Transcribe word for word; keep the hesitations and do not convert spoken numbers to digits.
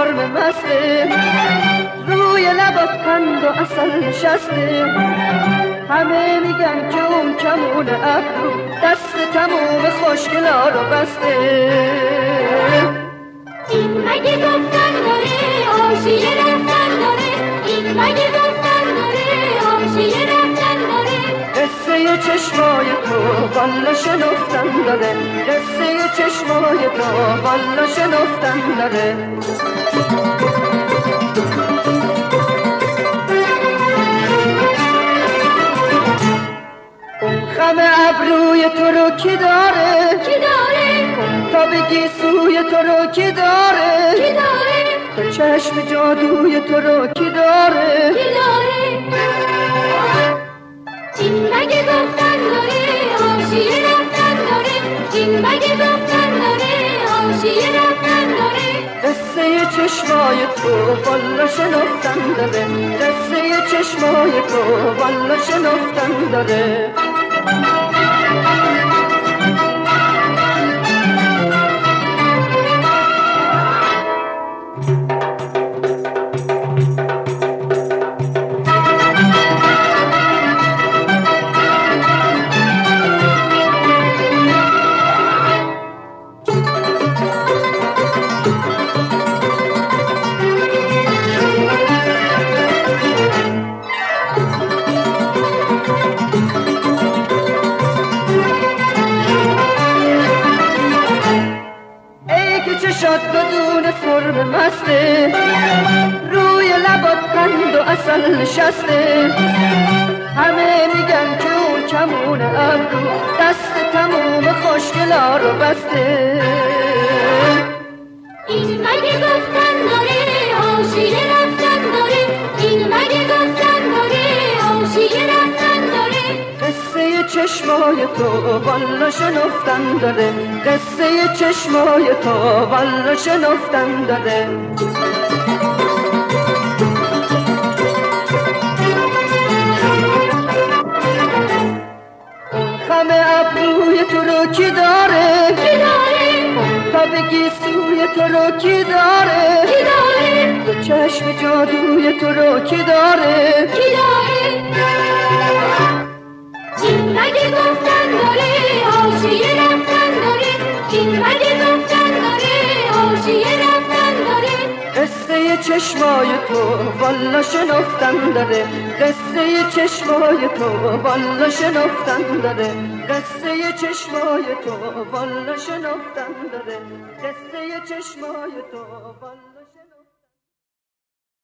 سرم مسته، روی لبات قند و عسل نشسته. همه میگن که اون کمون ابرو دست تموم خوشگلا رو بسته. این مگه گفتن داره حاشیه رفتن داره، این مگه گفتن داره حاشیه رفتن داره. قصه چشمای تو والا شنفتن داره، قصه چشمای تو والا شنفتن داره. اون خم ابروی تو رو کی داره؟ کی داره؟ تا بگی سوی تو رو کی داره؟ کی داره؟ تا چشم جادوی تو رو کی داره؟ کی داره؟ این مگه گفتن داره حاشیه رفتن داره، این مگه گفتن داره حاشیه رفتن داره. قصه چشمای تو والا شنفتن داره، قصه چشمای تو والا شنفتن داره. چشات بدون سرم مسته، روی لبات قند و عسل نشسته. همه میگن که اون کمون ابرو دست تموم خوشگلا رو بسته. این مگه گفتن داره حاشیه رفتن داره، این مگه گفتن داره حاشیه رفتن داره. قصه چشمای تو والا شنفتن داره، قصه چشمای تو والا شنفتن داره. خم ابروی تو رو کی داره؟ کی داره؟ تا بگی سوی تو رو کی داره؟ کی داره؟ دو چشم جادوی تو رو کی داره؟ کی داره؟ این مگه گفتن داره حاشیه رفتن داره، این مگه گفتن داره حاشیه رفتن داره. قصه چشمای تو والا شنفتن داره، قصه چشمای تو والا شنفتن داره، قصه چشمای تو والا شنفتن داره، قصه چشمای تو والا